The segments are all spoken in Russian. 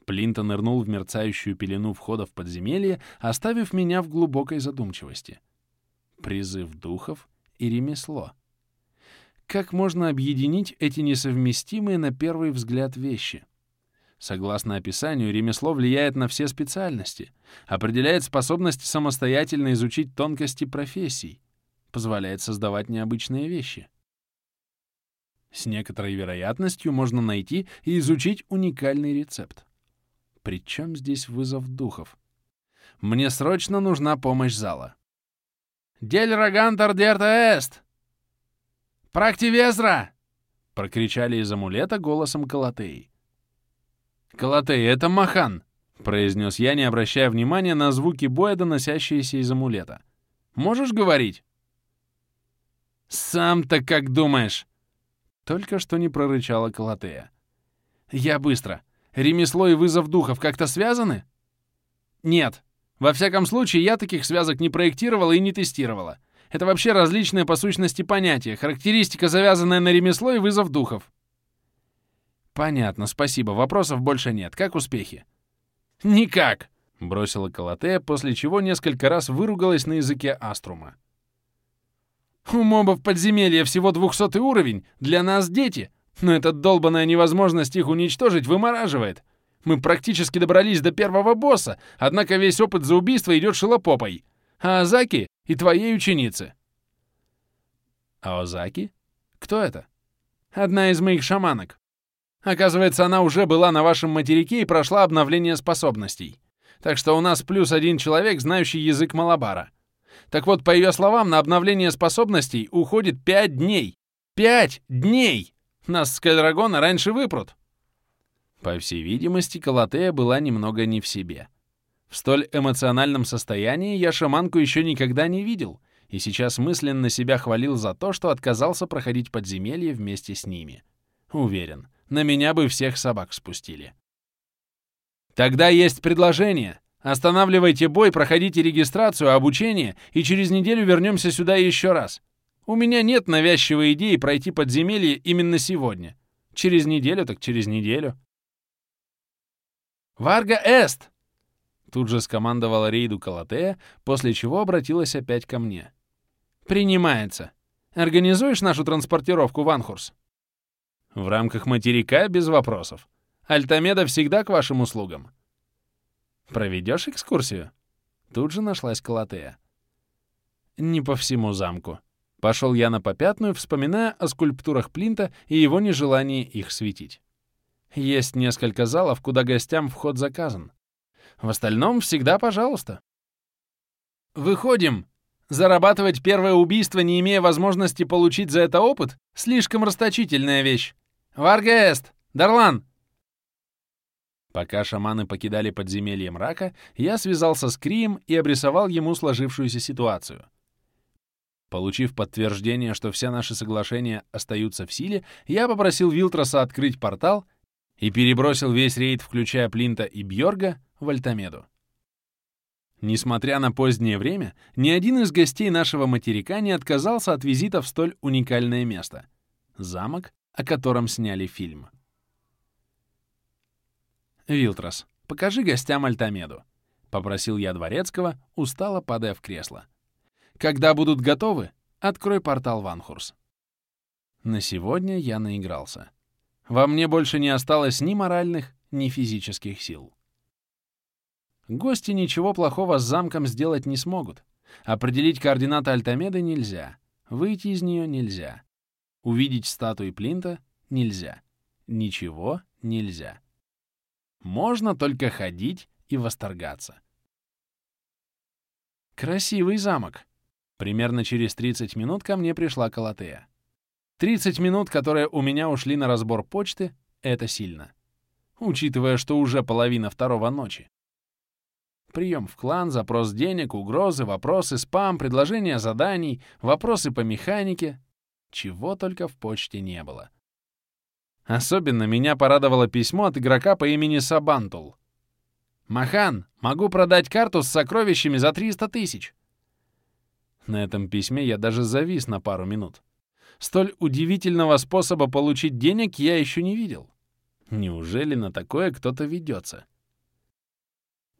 Плинта нырнул в мерцающую пелену входа в подземелье, оставив меня в глубокой задумчивости. Призыв духов и ремесло. Как можно объединить эти несовместимые на первый взгляд вещи? Согласно описанию, ремесло влияет на все специальности, определяет способность самостоятельно изучить тонкости профессий, позволяет создавать необычные вещи. С некоторой вероятностью можно найти и изучить уникальный рецепт. Причем здесь вызов духов? Мне срочно нужна помощь зала. «Дель рогантор дерта эст! Практивезра!» — прокричали из амулета голосом Калатеи. «Калатей, это Махан!» — произнес я, не обращая внимания на звуки боя, доносящиеся из амулета. «Можешь говорить?» «Сам-то как думаешь?» Только что не прорычала Калатея. «Я быстро. Ремесло и вызов духов как-то связаны?» «Нет. Во всяком случае, я таких связок не проектировала и не тестировала. Это вообще различные по сущности понятия, характеристика, завязанная на ремесло и вызов духов». «Понятно, спасибо. Вопросов больше нет. Как успехи?» «Никак!» — бросила Калатея, после чего несколько раз выругалась на языке Аструма. «У мобов подземелья всего 200 уровень, для нас дети, но эта долбаная невозможность их уничтожить вымораживает. Мы практически добрались до первого босса, однако весь опыт за убийство идет шелопопой. А Азаки и твоей ученицы». «А Азаки? Кто это?» «Одна из моих шаманок. Оказывается, она уже была на вашем материке и прошла обновление способностей. Так что у нас плюс 1 человек, знающий язык Малабара. Так вот, по ее словам, на обновление способностей уходит 5 дней. 5 дней! Нас с Кальрагона раньше выпрут». По всей видимости, Калатея была немного не в себе. В столь эмоциональном состоянии я шаманку еще никогда не видел, и сейчас мысленно себя хвалил за то, что отказался проходить подземелье вместе с ними. Уверен, на меня бы всех собак спустили. «Тогда есть предложение. Останавливайте бой, проходите регистрацию, обучение, и через неделю вернемся сюда еще раз. У меня нет навязчивой идеи пройти подземелье именно сегодня. Через неделю так через неделю». «Варга эст!» Тут же скомандовала рейду Калатея, после чего обратилась опять ко мне. «Принимается. Организуешь нашу транспортировку в Анхурс?» «В рамках материка без вопросов. Альтамеда всегда к вашим услугам». «Проведешь экскурсию?» Тут же нашлась Калатея. «Не по всему замку». Пошел я на попятную, вспоминая о скульптурах Плинта и его нежелании их светить. Есть несколько залов, куда гостям вход заказан. В остальном всегда пожалуйста. «Выходим! Зарабатывать первое убийство, не имея возможности получить за это опыт, слишком расточительная вещь. Варгаэст! Дарлан!» Пока шаманы покидали подземелье мрака, я связался с Крием и обрисовал ему сложившуюся ситуацию. Получив подтверждение, что все наши соглашения остаются в силе, я попросил Вилтроса открыть портал и перебросил весь рейд, включая Плинта и Бьорга, в Альтамеду. Несмотря на позднее время, ни один из гостей нашего материка не отказался от визита в столь уникальное место — замок, о котором сняли фильм. «Вилтрос, покажи гостям Альтамеду», — попросил я Дворецкого, устало падая в кресло. «Когда будут готовы, открой портал в Анхурс». На сегодня я наигрался. Во мне больше не осталось ни моральных, ни физических сил. Гости ничего плохого с замком сделать не смогут. Определить координаты Альтамеды нельзя. Выйти из нее нельзя. Увидеть статуи Плинта нельзя. Ничего нельзя. Можно только ходить и восторгаться. Красивый замок. Примерно через 30 минут ко мне пришла Калатея. 30 минут, которые у меня ушли на разбор почты, это сильно. Учитывая, что уже половина 2 ночи. Прием в клан, запрос денег, угрозы, вопросы, спам, предложения заданий, вопросы по механике. Чего только в почте не было. Особенно меня порадовало письмо от игрока по имени Сабантул. «Махан, могу продать карту с сокровищами за 300 000». На этом письме я даже завис на пару минут. Столь удивительного способа получить денег я еще не видел. Неужели на такое кто-то ведется?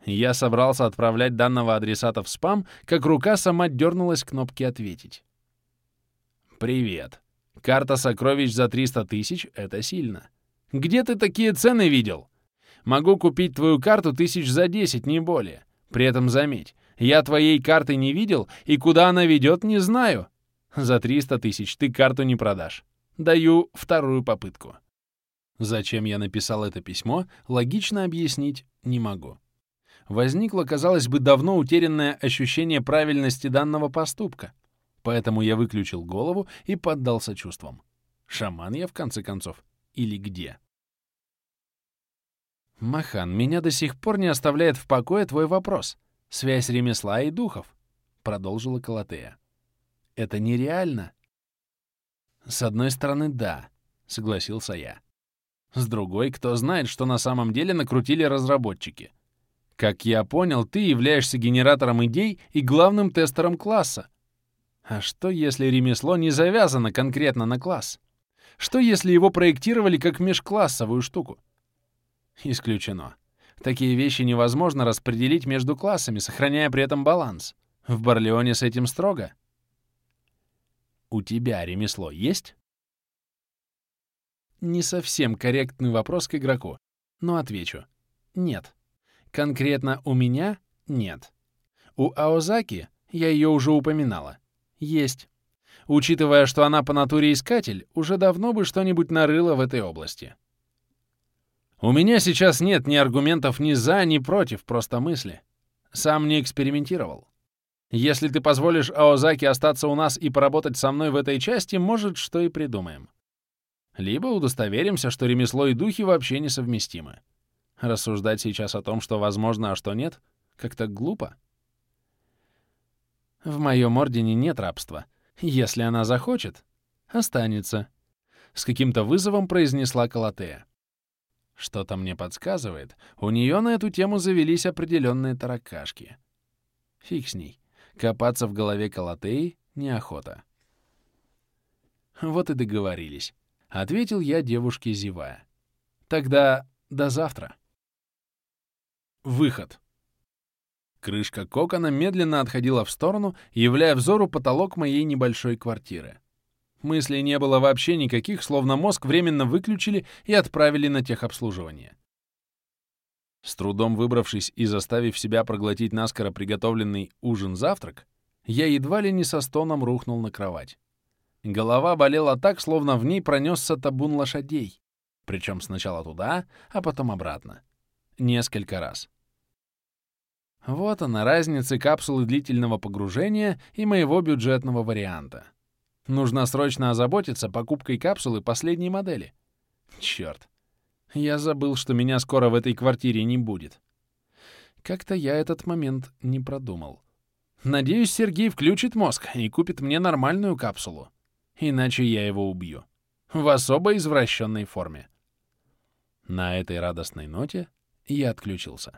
Я собрался отправлять данного адресата в спам, как рука сама дернулась к кнопке «Ответить». «Привет. Карта сокровищ за 300 тысяч — это сильно. Где ты такие цены видел? Могу купить твою карту тысяч за 10, не более. При этом заметь, я твоей карты не видел, и куда она ведет, не знаю. За 300 тысяч ты карту не продашь. Даю вторую попытку». Зачем я написал это письмо, логично объяснить не могу. Возникло, казалось бы, давно утерянное ощущение правильности данного поступка, поэтому я выключил голову и поддался чувствам. Шаман я, в конце концов, или где? «Махан, меня до сих пор не оставляет в покое твой вопрос. Связь ремесла и духов», — продолжила Колотея. «Это нереально». «С одной стороны, да», — согласился я. «С другой, кто знает, что на самом деле накрутили разработчики. Как я понял, ты являешься генератором идей и главным тестером класса. А что, если ремесло не завязано конкретно на класс? Что, если его проектировали как межклассовую штуку? Исключено. Такие вещи невозможно распределить между классами, сохраняя при этом баланс. В Барлеоне с этим строго. У тебя ремесло есть? Не совсем корректный вопрос к игроку, но отвечу. Нет. Конкретно у меня — нет. У Аозаки, я ее уже упоминала, есть. Учитывая, что она по натуре искатель, уже давно бы что-нибудь нарыла в этой области. У меня сейчас нет ни аргументов ни за, ни против, просто мысли. Сам не экспериментировал. Если ты позволишь Аозаки остаться у нас и поработать со мной в этой части, может, что и придумаем. Либо удостоверимся, что ремесло и духи вообще несовместимы. Рассуждать сейчас о том, что возможно, а что нет, как-то глупо. В моем ордене нет рабства. Если она захочет, останется. С каким-то вызовом произнесла Колотея. Что-то мне подсказывает, у нее на эту тему завелись определенные таракашки. Фиг с ней. Копаться в голове Колотеи неохота. Вот и договорились. Ответил я девушке, зевая. Тогда до завтра. Выход. Крышка кокона медленно отходила в сторону, являя взору потолок моей небольшой квартиры. Мыслей не было вообще никаких, словно мозг временно выключили и отправили на техобслуживание. С трудом выбравшись и заставив себя проглотить наскоро приготовленный ужин-завтрак, я едва ли не со стоном рухнул на кровать. Голова болела так, словно в ней пронесся табун лошадей, причем сначала туда, а потом обратно. Несколько раз. Вот она, разница капсулы длительного погружения и моего бюджетного варианта. Нужно срочно озаботиться покупкой капсулы последней модели. Чёрт. Я забыл, что меня скоро в этой квартире не будет. Как-то я этот момент не продумал. Надеюсь, Сергей включит мозг и купит мне нормальную капсулу. Иначе я его убью. В особо извращенной форме. На этой радостной ноте я отключился.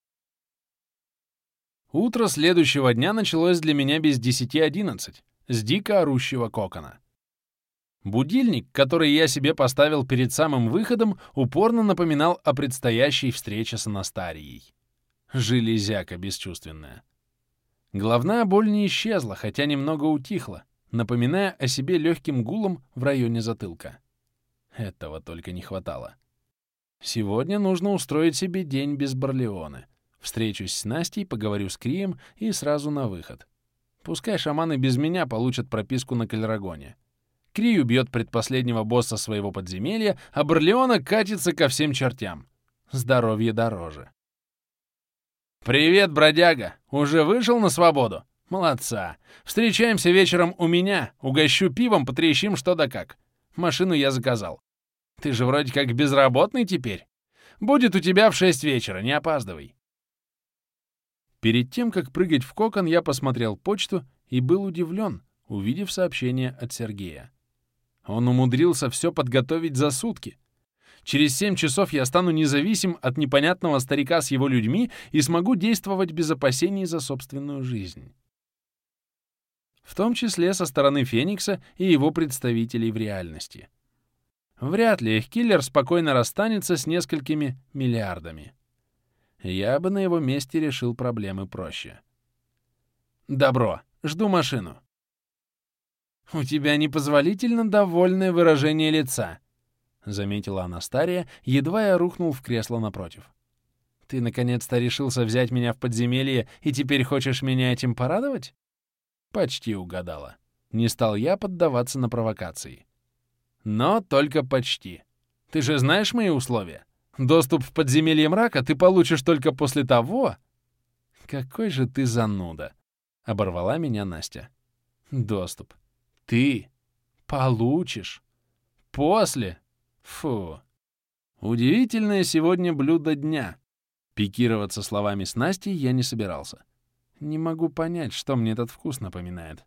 Утро следующего дня началось для меня без 10:11, с дико орущего кокона. Будильник, который я себе поставил перед самым выходом, упорно напоминал о предстоящей встрече с Анастарией. Железяка бесчувственная. Головная боль не исчезла, хотя немного утихла, напоминая о себе легким гулом в районе затылка. Этого только не хватало. Сегодня нужно устроить себе день без Барлеоны. Встречусь с Настей, поговорю с Крием и сразу на выход. Пускай шаманы без меня получат прописку на Кальрагоне. Крий убьет предпоследнего босса своего подземелья, а Барлеона катится ко всем чертям. Здоровье дороже. «Привет, бродяга! Уже вышел на свободу? Молодца! Встречаемся вечером у меня, угощу пивом, потрещим что да как. Машину я заказал. Ты же вроде как безработный теперь. Будет у тебя в 6 вечера, не опаздывай». Перед тем, как прыгать в кокон, я посмотрел почту и был удивлен, увидев сообщение от Сергея. Он умудрился все подготовить за сутки. Через 7 часов я стану независим от непонятного старика с его людьми и смогу действовать без опасений за собственную жизнь. В том числе со стороны Феникса и его представителей в реальности. Вряд ли их киллер спокойно расстанется с несколькими миллиардами. Я бы на его месте решил проблемы проще. «Добро, жду машину». «У тебя непозволительно довольное выражение лица», — заметила Анастария, едва я рухнул в кресло напротив. «Ты наконец-то решился взять меня в подземелье и теперь хочешь меня этим порадовать?» Почти угадала. Не стал я поддаваться на провокации. Но только почти. Ты же знаешь мои условия? Доступ в подземелье мрака ты получишь только после того... Какой же ты зануда! Оборвала меня Настя. Доступ. Ты получишь. После. Фу. Удивительное сегодня блюдо дня. Пикироваться словами с Настей я не собирался. Не могу понять, что мне этот вкус напоминает.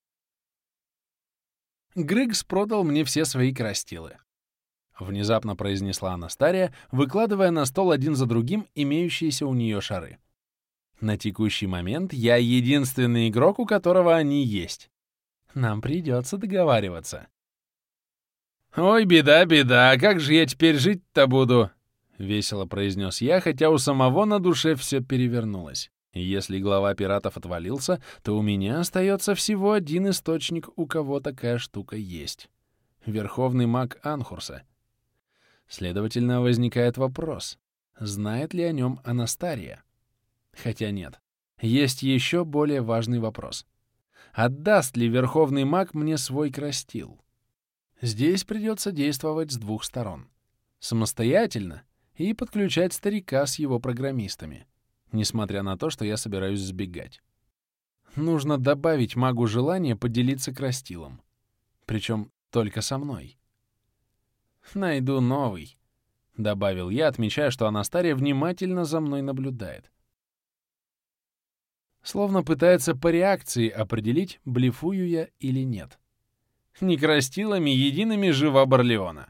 Григс продал мне все свои крастилы. Внезапно произнесла Анастария, выкладывая на стол один за другим имеющиеся у нее шары. На текущий момент я единственный игрок, у которого они есть. Нам придется договариваться. «Ой, беда, беда, как же я теперь жить-то буду?» — весело произнес я, хотя у самого на душе все перевернулось. Если глава пиратов отвалился, то у меня остается всего один источник, у кого такая штука есть. Верховный маг Анхурса. Следовательно, возникает вопрос, знает ли о нем Анастария? Хотя нет. Есть еще более важный вопрос. Отдаст ли Верховный маг мне свой крастил? Здесь придется действовать с двух сторон. Самостоятельно и подключать старика с его программистами, несмотря на то, что я собираюсь сбегать. Нужно добавить магу желание поделиться крастилом. Причем только со мной. «Найду новый», — добавил я, отмечая, что Анастария внимательно за мной наблюдает. Словно пытается по реакции определить, блефую я или нет. Не крастилами едиными жива Барлеона.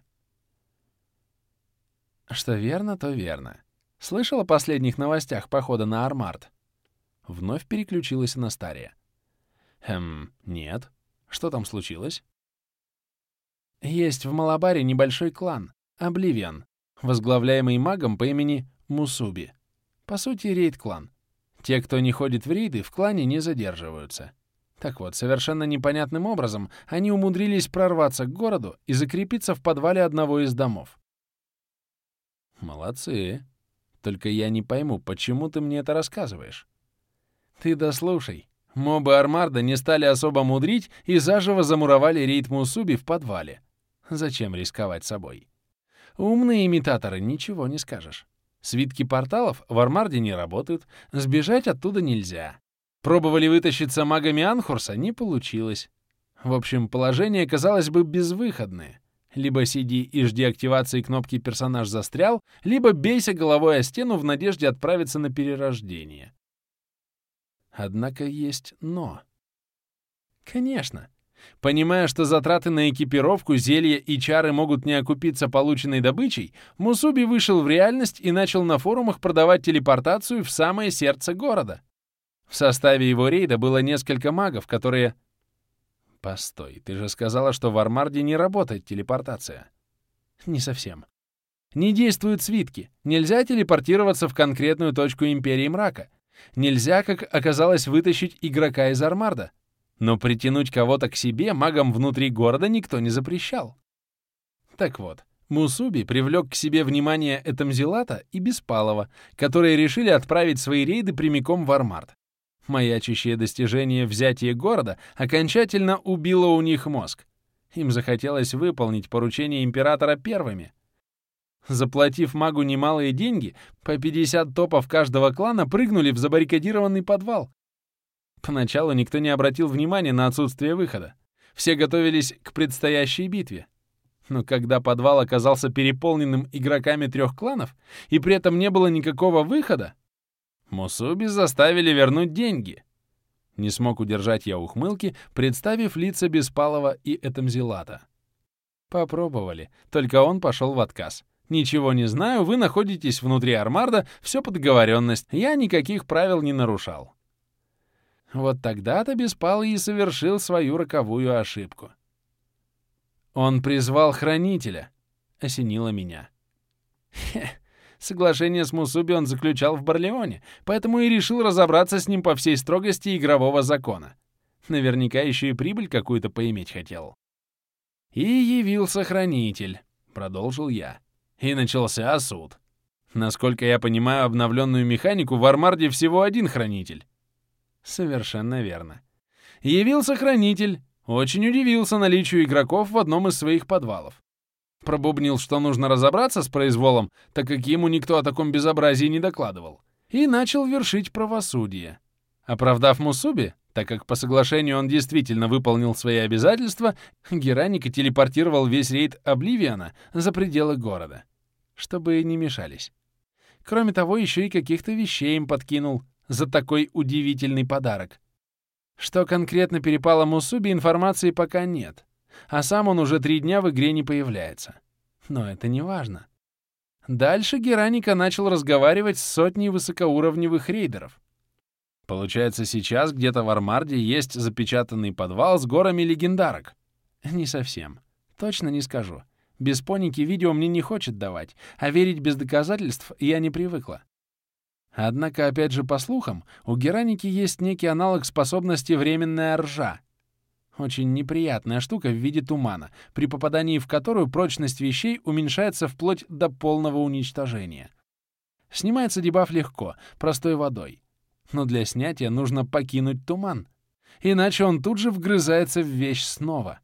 Что верно, то верно. Слышал о последних новостях похода на Армарт? Вновь переключилась Анастария. Нет. Что там случилось? Есть в Малабаре небольшой клан, Обливион, возглавляемый магом по имени Мусуби. По сути, рейд-клан. Те, кто не ходит в рейды, в клане не задерживаются. Так вот, совершенно непонятным образом они умудрились прорваться к городу и закрепиться в подвале одного из домов. Молодцы. Только я не пойму, почему ты мне это рассказываешь? Ты дослушай. Мобы Армарда не стали особо мудрить и заживо замуровали рейд Мусуби в подвале. Зачем рисковать собой? Умные имитаторы, ничего не скажешь. Свитки порталов в Армарде не работают, сбежать оттуда нельзя. Пробовали вытащиться магами Анхурса, не получилось. В общем, положение, казалось бы, безвыходное. Либо сиди и жди активации кнопки «Персонаж застрял», либо бейся головой о стену в надежде отправиться на перерождение. Однако есть «но». Конечно. Понимая, что затраты на экипировку, зелья и чары могут не окупиться полученной добычей, Мусуби вышел в реальность и начал на форумах продавать телепортацию в самое сердце города. В составе его рейда было несколько магов, которые... Постой, ты же сказала, что в Армарде не работает телепортация. Не совсем. Не действуют свитки. Нельзя телепортироваться в конкретную точку Империи Мрака. Нельзя, как оказалось, вытащить игрока из Армарда. Но притянуть кого-то к себе магам внутри города никто не запрещал. Так вот, Мусуби привлек к себе внимание Этамзилата и Беспалова, которые решили отправить свои рейды прямиком в Армард. Маячащее достижение взятия города окончательно убило у них мозг. Им захотелось выполнить поручение императора первыми. Заплатив магу немалые деньги, по 50 топов каждого клана прыгнули в забаррикадированный подвал. Поначалу никто не обратил внимания на отсутствие выхода. Все готовились к предстоящей битве. Но когда подвал оказался переполненным игроками 3 кланов, и при этом не было никакого выхода, Мусуби заставили вернуть деньги. Не смог удержать я ухмылки, представив лица Беспалова и Этамзилата. Попробовали, только он пошел в отказ. «Ничего не знаю, вы находитесь внутри Армарда, все по договоренности, я никаких правил не нарушал». Вот тогда-то Беспалый и совершил свою роковую ошибку. Он призвал Хранителя, осенило меня. Соглашение с Мусуби он заключал в Барлеоне, поэтому и решил разобраться с ним по всей строгости игрового закона. Наверняка еще и прибыль какую-то поиметь хотел. «И явился хранитель», — продолжил я. «И начался суд. Насколько я понимаю обновленную механику, в Армарде всего один хранитель». «Совершенно верно. Явился хранитель, очень удивился наличию игроков в одном из своих подвалов. Пробубнил, что нужно разобраться с произволом, так как ему никто о таком безобразии не докладывал, и начал вершить правосудие. Оправдав Мусуби, так как по соглашению он действительно выполнил свои обязательства, Гераника телепортировал весь рейд Обливиона за пределы города, чтобы не мешались. Кроме того, еще и каких-то вещей им подкинул за такой удивительный подарок. Что конкретно перепало Мусуби, информации пока нет, а сам он уже 3 дня в игре не появляется. Но это не важно. Дальше Гераника начал разговаривать с сотней высокоуровневых рейдеров. Получается, сейчас где-то в Армарде есть запечатанный подвал с горами легендарок. Не совсем. Точно не скажу. Без поники видео мне не хочет давать, а верить без доказательств я не привыкла. Однако, опять же, по слухам, у Гераники есть некий аналог способности «временная ржа». Очень неприятная штука в виде тумана, при попадании в которую прочность вещей уменьшается вплоть до полного уничтожения. Снимается дебаф легко, простой водой. Но для снятия нужно покинуть туман. Иначе он тут же вгрызается в вещь снова.